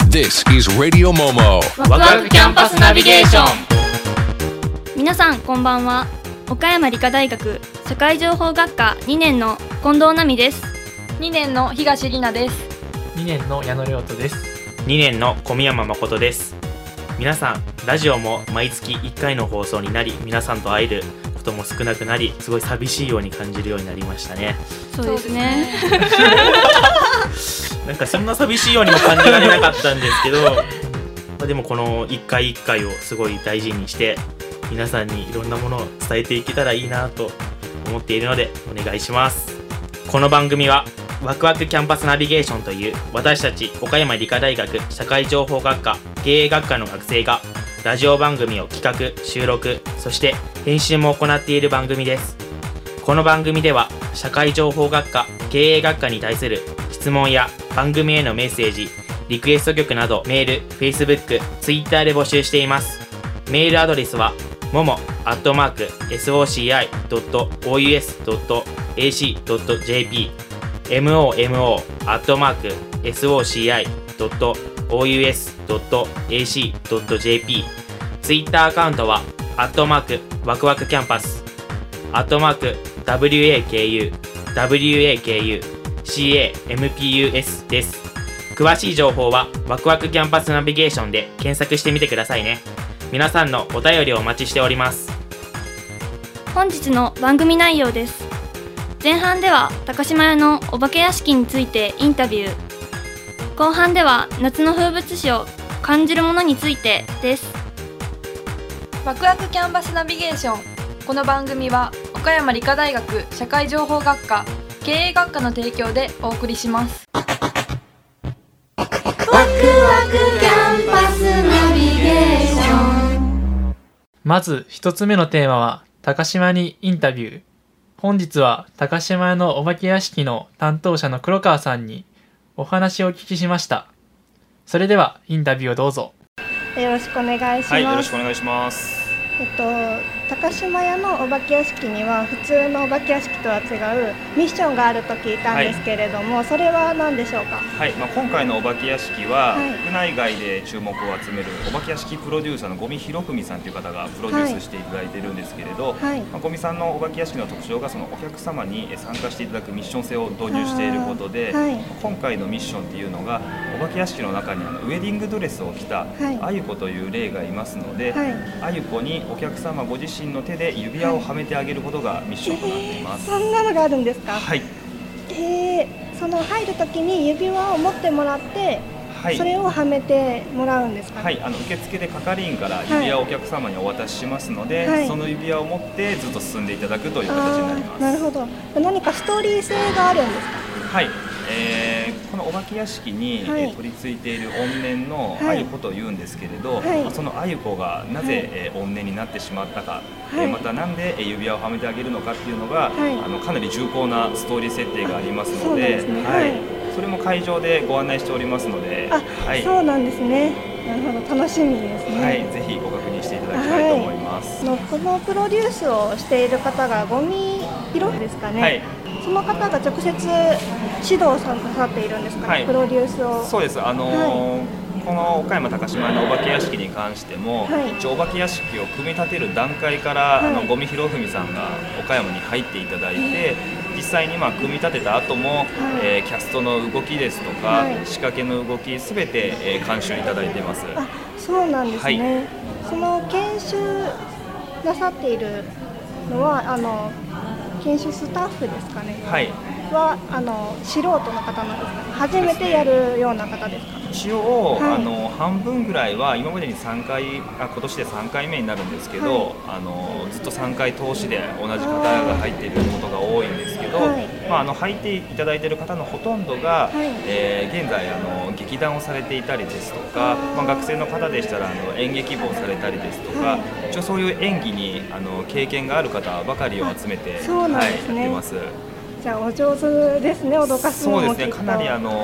This is Radio Momo ワクワクキャンパスナビゲーション。 皆さんこんばんは。岡山理科大学社会情報学科2年の近藤奈美です。 2年の東里奈です。 2年の矢野亮斗です。 2年の小宮山誠です。皆さん、ラジオも毎月1回の放送になり、皆さんと会えることも少なくなり、すごい寂しいように感じるようになりましたね。 そうですね。 なんかそんな寂しいようにも感じられなかったんですけどでもこの1回1回をすごい大事にして皆さんにいろんなものを伝えていけたらいいなと思っているのでお願いします。この番組はワクワクキャンパスナビゲーションという私たち岡山理科大学社会情報学科経営学科の学生がラジオ番組を企画、収録、そして編集も行っている番組です。この番組では社会情報学科経営学科に対する質問や番組へのメッセージ、リクエスト曲などメール、Facebook、Twitter で募集しています。メールアドレスはmomo@soci.ou.ac.jp momo@soci.ou.ac.jp ツイッターアカウントはワクワクキャンパスWAKUです。詳しい情報はワクワクキャンパスナビゲーションで検索してみてくださいね。皆さんのお便りをお待ちしております。 本日の番組内容です。前半では高島屋のお化け屋敷についてインタビュー、後半では夏の風物詩を感じるものについてです。 ワクワクキャンパスナビゲーション。この番組は岡山理科大学社会情報学科経営学科の提供でお送りします。 ワクワクキャンパスナビゲーション。 まず一つ目のテーマは高島にインタビュー。本日は高島屋のお化け屋敷の担当者の黒川さんにお話をお聞きしました。それではインタビューをどうぞ。 よろしくお願いします。 はい、よろしくお願いします。 高島屋のお化け屋敷には普通のお化け屋敷とは違うミッションがあると聞いたんですけれども、それは何でしょうか。 はい、今回のお化け屋敷は、国内外で注目を集めるお化け屋敷プロデューサーの五味博文さんという方がプロデュースしていただいているんですけれど、五味さんのお化け屋敷の特徴がそのお客様に参加していただくミッション性を導入していることで、今回のミッションっていうのがお化け屋敷の中にウェディングドレスを着たあゆこという霊がいますので、あゆこにお客様ご自身の手で指輪をはめてあげることがミッションとなっています。 そんなのがあるんですか。 はい。 その入るときに指輪を持ってもらって、それをはめてもらうんですか。 はい、受付で係員から指輪をお客様にお渡ししますので、その指輪を持ってずっと進んでいただくという形になります。 なるほど。何かストーリー性があるんですか。 はい、このお化け屋敷に、取り付いている怨念のあゆこというんですけれど、そのあゆこがなぜ、怨念になってしまったか、またなんで指輪をはめてあげるのかっていうのが、かなり重厚なストーリー設定がありますので、それも会場でご案内しておりますので。 そうなんですね。なるほど、楽しみですね。 はい、ぜひご確認していただきたいと思います。 このプロデュースをしている方が五味博文ですかね。その方が直接指導さっているんですかね、プロデュースを。 そうです。この岡山高島のお化け屋敷に関しても、お化け屋敷を組み立てる段階から、五味博文さんが岡山に入っていただいて、実際に組み立てた後も、キャストの動きですとか、仕掛けの動きすべて、監修いただいています。 そうなんですね。その研修なさっているのは研修スタッフですかね。は素人の方なんですかね。初めてやるような方ですか。 一応、半分ぐらいは今までに3回、今年で3回目になるんですけど、ずっと3回通しで同じ方が入っていることが多いんですけど、入っていただいている方のほとんどが、現在劇団をされていたりですとか、学生の方でしたら演劇部をされたりですとか、一応そういう演技に経験がある方ばかりを集めて、やってます。 じゃあお上手ですね、脅かすのも。 そうですね、かなり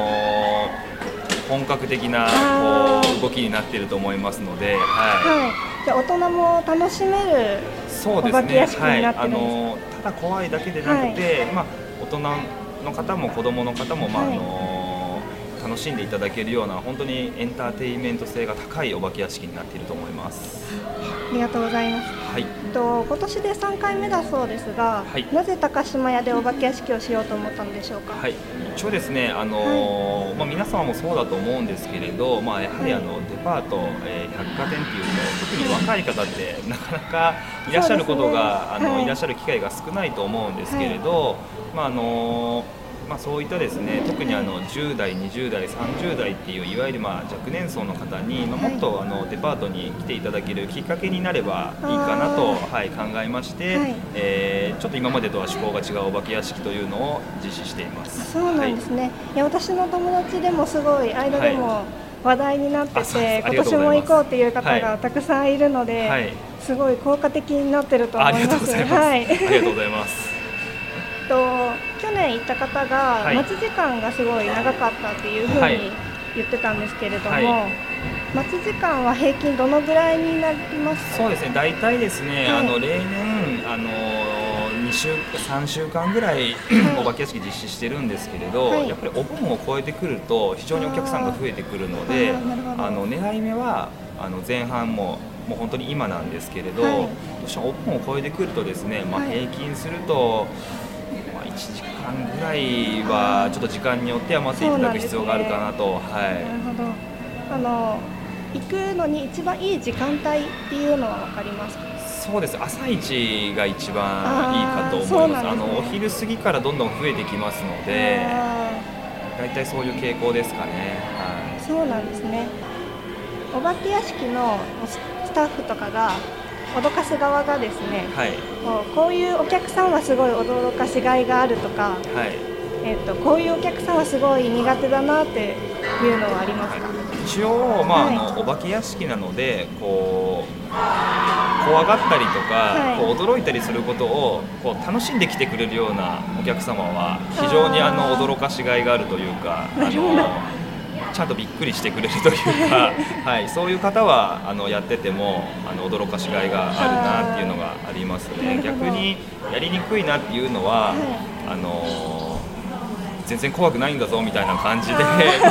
本格的な動きになっていると思いますので、 じゃあ大人も楽しめるお化け屋敷になってるんですか。 ただ怖いだけでなくて、大人の方も子どもの方も、楽楽しんでいただけるような本当にエンターテインメント性が高いお化け屋敷になっていると思います。 ありがとうございます。 はい、 今年で3回目だそうですが、はい、なぜ高島屋でお化け屋敷をしようと思ったのでしょうか。 はい、一応ですね、皆様もそうだと思うんですけれど、やはりデパート、百貨店っていうと特に若い方ってなかなかいらっしゃることが、いらっしゃる機会が少ないと思うんですけれど、そういったですね、特に10代、20代、30代っていういわゆる若年層の方に、もっとデパートに来ていただけるきっかけになればいいかなと、考えまして、ちょっと今までとは趣向が違うお化け屋敷というのを実施しています。 そうなんですね。いや、私の友達でもすごい間でも話題になってて、今年も行こうっていう方がたくさんいるので、すごい効果的になってると思います。 ありがとうございます。ありがとうございます。 去年行った方が待ち時間がすごい長かったっていうふうに言ってたんですけれども、待ち時間は平均どのぐらいになりますか？ そうですね、大体ですね、例年3週間ぐらいお化け屋敷実施してるんですけれど、やっぱりお盆を超えてくると非常にお客さんが増えてくるので、狙い目は前半もう本当に今なんですけれど、どうしてもお盆を超えてくるとですね、平均すると1時間ぐらいはちょっと時間によっては待っていただく必要があるかなと。なるほど。行くのに一番いい時間帯っていうのは分かりますか？ そうです、朝一が一番いいかと思います。お昼過ぎからどんどん増えてきますので、大体そういう傾向ですかね。 そうなんですね。お化け屋敷のスタッフとかが脅かす側がですね、こういうお客さんはすごい驚かしがいがあるとか、こういうお客さんはすごい苦手だなっていうのはありますか？ 一応、お化け屋敷なので怖がったりとか、驚いたりすることを楽しんできてくれるようなお客様は非常に驚かしがいがあるというか、ちゃんとびっくりしてくれるというか、そういう方はやってても驚かしがいがあるなっていうのがありますね。逆にやりにくいなっていうのは、全然怖くないんだぞみたいな感じで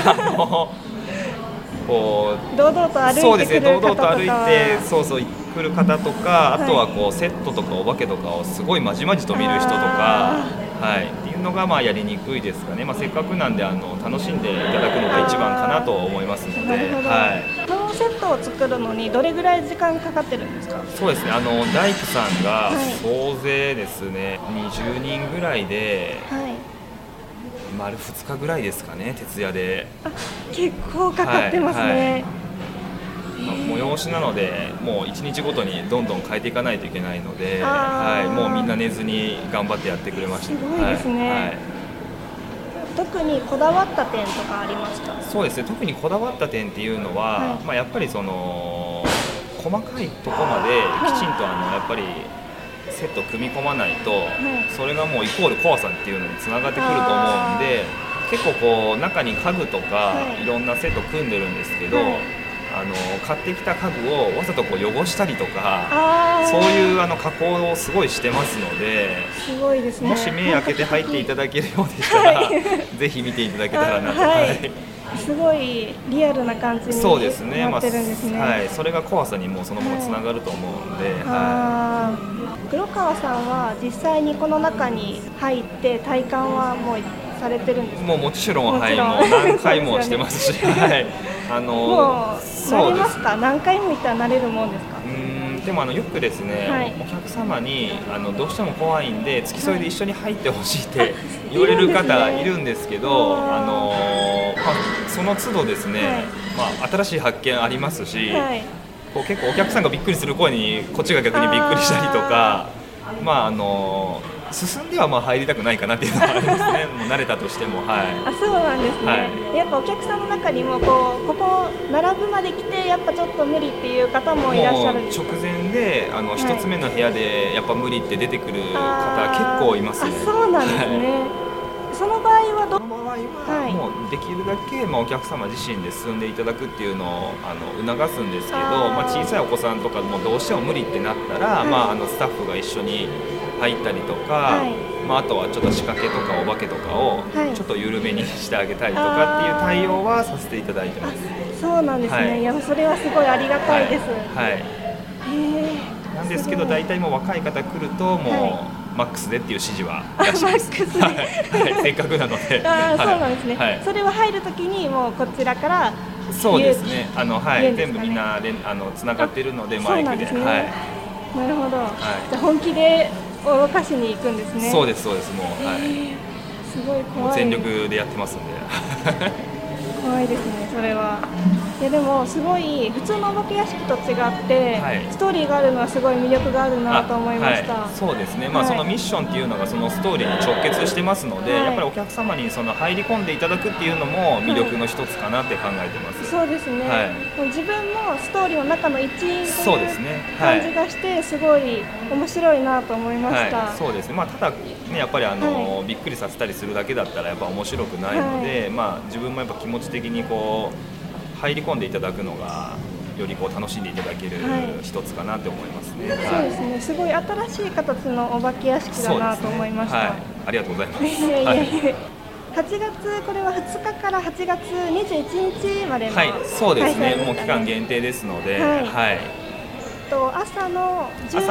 こう堂々と歩いてくる方とか、 堂々と歩いて来る方とか、あとはセットとかお化けとかをすごいまじまじと見る人とか、っていうのがやりにくいですかね。せっかくなんで楽しんでいただくのが一番かなと思いますので。 このセットを作るのにどれぐらい時間かかってるんですか？ そうですね、大工さんが総勢ですね、20人ぐらいで、丸2日ぐらいですかね、徹夜で。 結構かかってますね。 催しなので、もう1日ごとにどんどん変えていかないといけないので、もうみんな寝ずに頑張ってやってくれました。 すごいですね。特にこだわった点とかありますか？ そうですね、特にこだわった点っていうのは、やっぱり細かいところまできちんとやっぱりセットを組み込まないと、それがもうイコール怖さっていうのにつながってくると思うんで、結構中に家具とかいろんなセット組んでるんですけど、買ってきた家具をわざと汚したりとか、そういう加工をすごいしてますので、 すごいですね。 もし目開けて入っていただけるようでしたら、ぜひ見ていただけたらなと。 すごいリアルな感じになってるんですね。 それが怖さにもそのままつながると思うので。 黒川さんは実際にこの中に入って体感はもうされてるんですか？ もちろん、もう何回もしてますし、もう慣れますか？何回も行ったら慣れるもんですか？でもよくですね、お客様にどうしても怖いんで付き添いで一緒に入ってほしいって言われる方いるんですけど、その都度ですね、新しい発見ありますし、結構お客さんがびっくりする声にこっちが逆にびっくりしたりとか、進んでは入りたくないかなっていうのはありますね。もう慣れたとしても。 そうなんですね。やっぱお客さんの中にもここ並ぶまで来てやっぱちょっと無理っていう方もいらっしゃるんですか？ 直前で一つ目の部屋でやっぱ無理って出てくる方結構いますね。 そうなんですね。その場合はもうできるだけお客様自身で進んでいただくっていうのを促すんですけど、小さいお子さんとかもどうしても無理ってなったら、スタッフが一緒に入ったりとか、 あとはちょっと仕掛けとかお化けとかをちょっと緩めにしてあげたりとかっていう対応はさせていただいてます。 そうなんですね、いやそれはすごいありがたいです。 なんですけど大体もう若い方来るともう、マックスでっていう指示は出します。せっかくなので。 そうなんですね、それは入るときにもうこちらからそうですね、全部みんなでつながっているのでマイクで。なるほど、じゃあ本気でお菓子に行くんですね。 そうですもう、 すごい怖い。 全力でやってますんで。 怖いですね、それは。いやでもすごい普通のお化け屋敷と違って、ストーリーがあるのはすごい魅力があるなと思いました。 そうですね、そのミッションっていうのがそのストーリーに直結してますので、やっぱりお客様にその入り込んでいただくっていうのも魅力の一つかなって考えてます。 そうですね、自分もストーリーの中の一員という感じがしてすごい面白いなと思いました。 そうですね、ただね、やっぱりびっくりさせたりするだけだったらやっぱ面白くないので、自分もやっぱ気持ち的にこう入り込んでいただくのがよりこう楽しんでいただける一つかなって思いますね。 そうですね、すごい新しい形のお化け屋敷だなと思いました。 ありがとうございます。 8月、これは2日から8月21日までのそうですね、もう期間限定ですので、朝の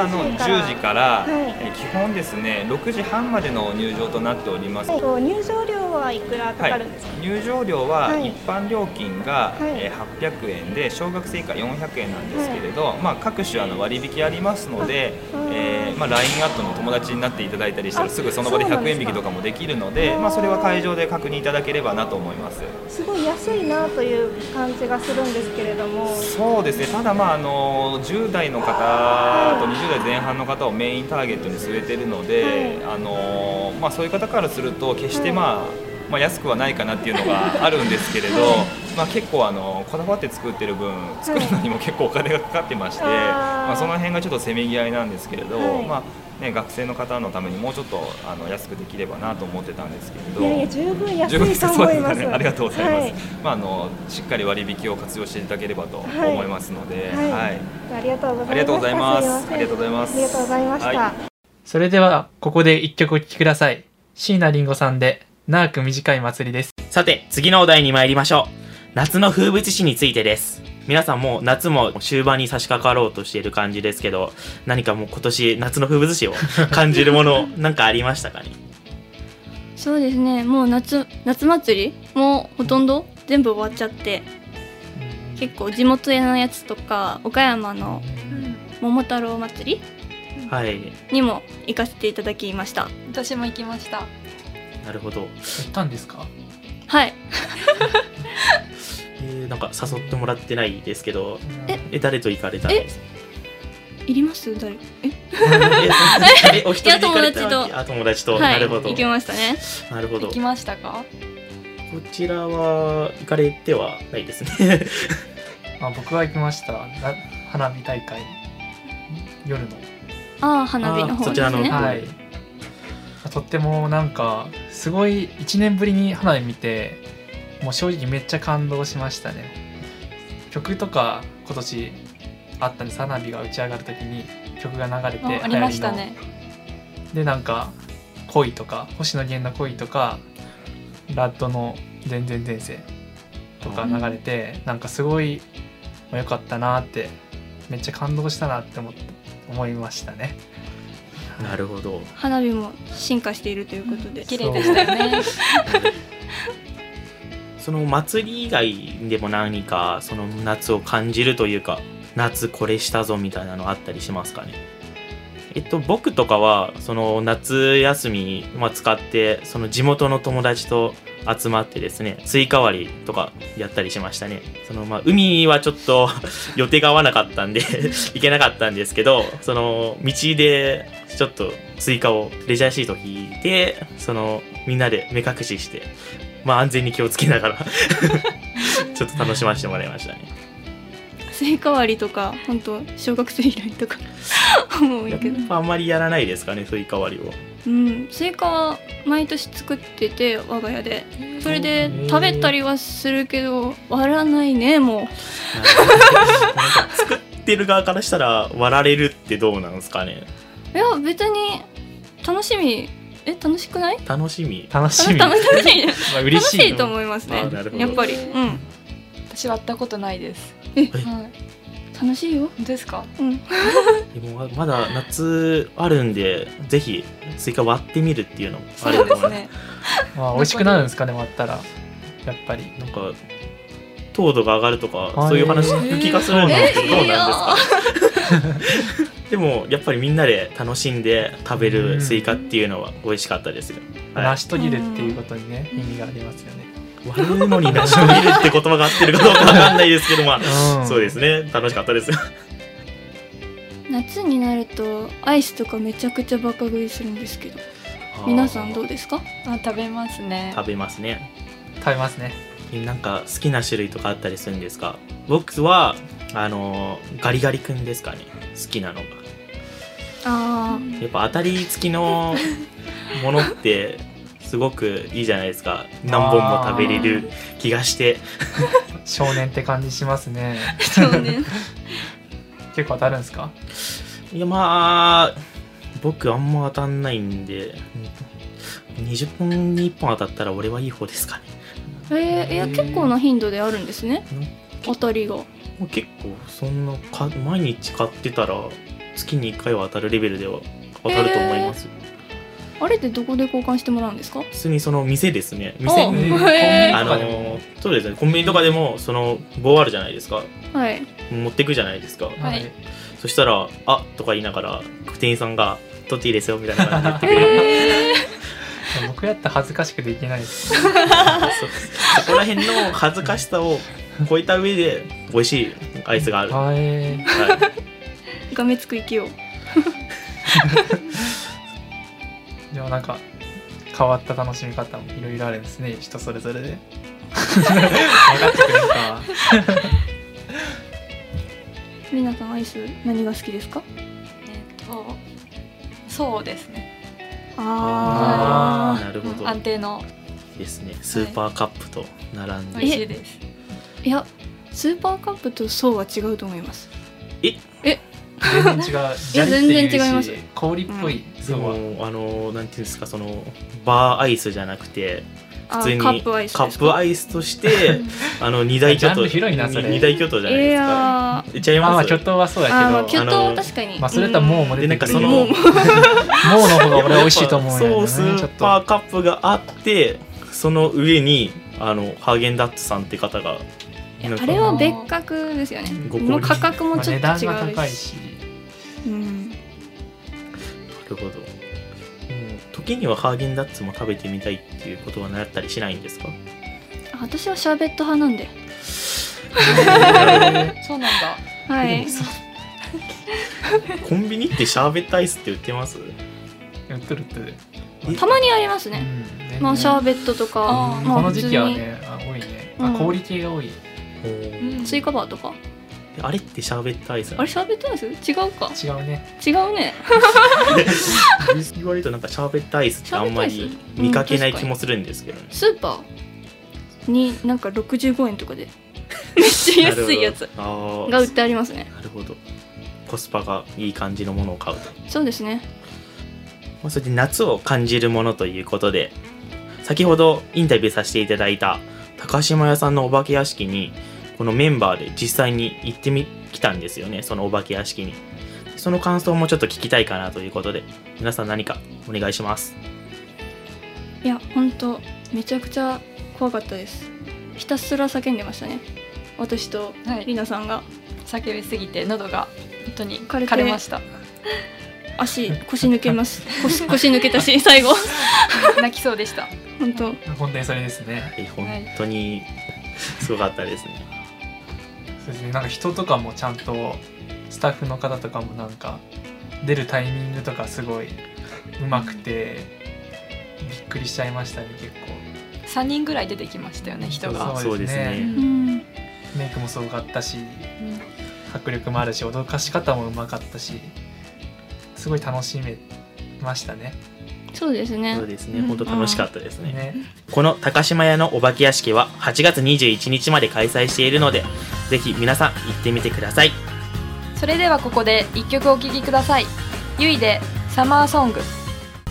10時から、基本ですね6時半までの入場となっております。 入場料はいくらかかるんですか？ 入場料は一般料金が800円で小学生以下400円なんですけれど、各種割引ありますので、LINE アットの友達になっていただいたりしたらすぐその場で100円引きとかもできるので、それは会場で確認いただければなと思います。 すごい安いなという感じがするんですけれども。 そうですね、ただ10代の方と20代前半の方をメインターゲットに据えているので、そういう方からすると決して安くはないかなっていうのがあるんですけれど、結構こだわって作ってる分作るのにも結構お金がかかってまして、その辺がちょっとせめぎ合いなんですけれど、学生の方のためにもうちょっと安くできればなと思ってたんですけれど。 いや十分安いと思います。 ありがとうございます。しっかり割引を活用していただければと思いますので、 ありがとうございます。 ありがとうございます。 ありがとうございました。 それではここで一曲お聴きください。椎名林檎さんで長く短い祭りです。 さて次のお題に参りましょう。夏の風物詩についてです。皆さんもう夏も終盤に差し掛かろうとしている感じですけど、何かもう今年夏の風物詩を感じるものなんかありましたかね？ そうですね、もう夏祭りもうほとんど全部終わっちゃって、結構地元へのやつとか岡山の桃太郎祭り、にも行かせていただきました。 私も行きました。 なるほど。行ったんですか？ はい。 なんか誘ってもらってないですけど、誰と行かれたんですか？ いります誰？ お一人で行かれた？友達と。なるほど。 行きましたね。 なるほど。 行きましたか？ こちらは行かれてはないですね。 僕は行きました。花火大会夜の。 花火の方ですね。 そちらの。 とってもなんかすごい1年ぶりに花火見て、もう正直めっちゃ感動しましたね。曲とか今年あったんです。花火が打ち上がる時に曲が流れて、 ありましたね。 でなんか恋とか星野源の恋とかラッドの全然前世とか流れて、なんかすごい良かったなって、めっちゃ感動したなって思いましたね。 なるほど。 花火も進化しているということで綺麗でしたよね。 その祭り以外でも何かその夏を感じるというか、夏これしたぞみたいなのあったりしますかね？僕とかはその夏休み使ってその地元の友達と集まってですね、スイカ割りとかやったりしましたね。海はちょっと予定が合わなかったんで行けなかったんですけど、その道でちょっとスイカをレジャーシート引いて、みんなで目隠しして、安全に気をつけながらちょっと楽しませてもらいましたね。 スイカ割りとか本当小学生以来とか思うけど、 あんまりやらないですかね、スイカ割りを。 スイカは毎年作ってて我が家で、それで食べたりはするけど割らないね。もうなんか作ってる側からしたら割られるってどうなんですかね？ いや別に楽しみ楽しくない？ 楽しみ楽しいまあ嬉しい楽しいと思いますね。やっぱり、 私は会ったことないです。 楽しいよ。 本当ですか？ でもまだ夏あるんで、ぜひスイカ割ってみるっていうのもあると思いますね。 まあ美味しくなるんですかね、割ったら。やっぱりなんか糖度が上がるとかそういう話気がするんですけど、どうなんですか？でもやっぱりみんなで楽しんで食べるスイカっていうのは美味しかったですよ。 成し遂げるっていうことにね、意味がありますよね。 割るのに成し遂げるって言葉が合ってるかどうかわかんないですけど、まあそうですね、楽しかったです。 夏になるとアイスとかめちゃくちゃバカ食いするんですけど、皆さんどうですか？ 食べますね。 食べますね。 食べますね。 なんか好きな種類とかあったりするんですか？僕はガリガリ君ですかね、好きなのが。やっぱ当たり付きのものってすごくいいじゃないですか。何本も食べれる気がして少年って感じしますね。 少年結構当たるんですか？ いや、まあ僕あんま当たんないんで、20本に1本当たったら俺はいい方ですかね。 いや結構な頻度であるんですね、当たりが。 結構そんな毎日買ってたら月に1回は当たるレベルでは当たると思います。 あれってどこで交換してもらうんですか？ 普通にその店ですね。店にそうですね、コンビニとかでもその棒あるじゃないですか。 はい。 持ってくじゃないですか。 はい。 そしたらあとか言いながら店員さんが取っていいですよみたいな感じで言ってくれる。 僕やったら恥ずかしくできないです。 そこら辺の恥ずかしさを超えた上で美味しいアイスがある。 がめつく生きよう。 でもなんか変わった楽しみ方もいろいろあるんですね、人それぞれで。分かってくれるか。 皆さんアイス何が好きですか？ そうですね。 なるほど。 安定のですね。スーパーカップと並んで。 美味しいです。 いや、スーパーカップとそうは違うと思います。 全然違う。いや全然違います。 氷っぽい。 でもなんていうんですか、そのバーアイスじゃなくて普通にカップアイスとして二大巨頭じゃないですか。言っちゃいます。 巨頭はそうだけど、 巨頭は確かに。 まあそれとはもうも出てくる。 そのもうの方が俺は美味しいと思うよね。 スーパーカップがあってその上にハーゲンダッツさんって方が。 あれは別格ですよね。の価格もちょっと違うし。値段が高いし。 なるほど。時にはハーゲンダッツも食べてみたいっていうことはなったりしないんですか？ 私はシャーベット派なんで。 そうなんだ。 はい。 コンビニってシャーベットアイスって売ってます？ 売ってる。 たまにありますね。まあシャーベットとか。 この時期はね、多いね。氷系が多い。 スイカバーとか。 あれってシャーベットアイス？ あれシャーベットアイス？違うか。 違うね。 言われるとなんかシャーベットアイスってあんまり見かけない気もするんですけどね。 スーパーになんか65円とかでめっちゃ安いやつが売ってありますね。 なるほど。コスパがいい感じのものを買うと。 そうですね。 それで夏を感じるものということで、先ほどインタビューさせていただいた高島屋さんのお化け屋敷にこのメンバーで実際に行ってきたんですよね。そのお化け屋敷に。その感想もちょっと聞きたいかなということで、皆さん何かお願いします。 いや本当めちゃくちゃ怖かったです。ひたすら叫んでましたね。私とりなさんが、 叫びすぎて喉が本当に枯れました。 腰抜けます。腰抜けたし最後泣きそうでした。 本当にそれですね。 本当にすごかったですね。 そうですね。なんか人とかもちゃんとスタッフの方とかもなんか出るタイミングとかすごいうまくてびっくりしちゃいましたね。結構 3人ぐらい出てきましたよね、人が。 そうですね。 メイクもすごかったし、迫力もあるし、脅かし方もうまかったし、すごい楽しめましたね。 そうですね。 そうですね。本当楽しかったですね。この高島屋のお化け屋敷は8月21日まで開催しているので、ぜひ皆さん行ってみてください。 それではここで1曲お聴きください。ゆいでサマーソング。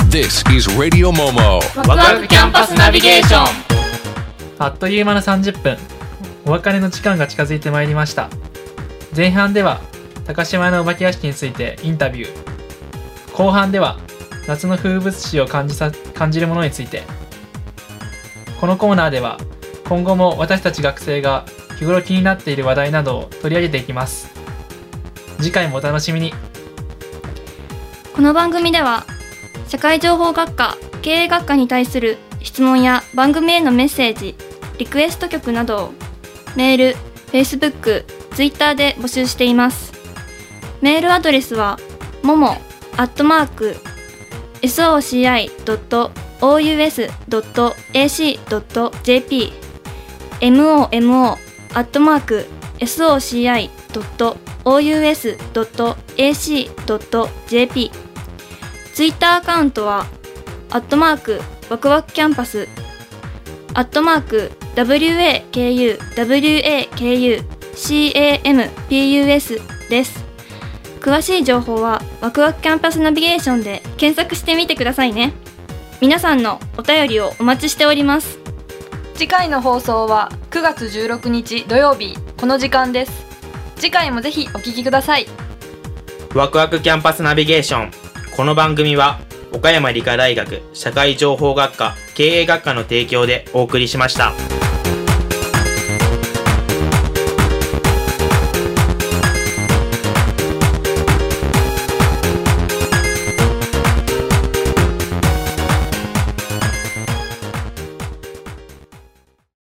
This is Radio Momo. ワクワクキャンパスナビゲーション。 あっという間の30分、お別れの時間が近づいてまいりました。前半では高島屋のお化け屋敷についてインタビュー、後半では夏の風物詩を感じるものについて。このコーナーでは今後も私たち学生が日頃気になっている話題などを取り上げていきます。次回もお楽しみに。 この番組では社会情報学科、経営学科に対する質問や番組へのメッセージ、リクエスト曲などをメール、Facebook、Twitter で募集しています。メールアドレスはmomo@soci.ou.ac.jp momo@soci.ou.ac.jp。 ツイッターアカウントはワクワクキャンパス@WAKUWAKUCAMPUS です。詳しい情報はワクワクキャンパスナビゲーションで検索してみてくださいね。皆さんのお便りをお待ちしております。 次回の放送は9月16日土曜日この時間です。次回もぜひお聞きください。 ワクワクキャンパスナビゲーション。この番組は岡山理科大学社会情報学科経営学科の提供でお送りしました。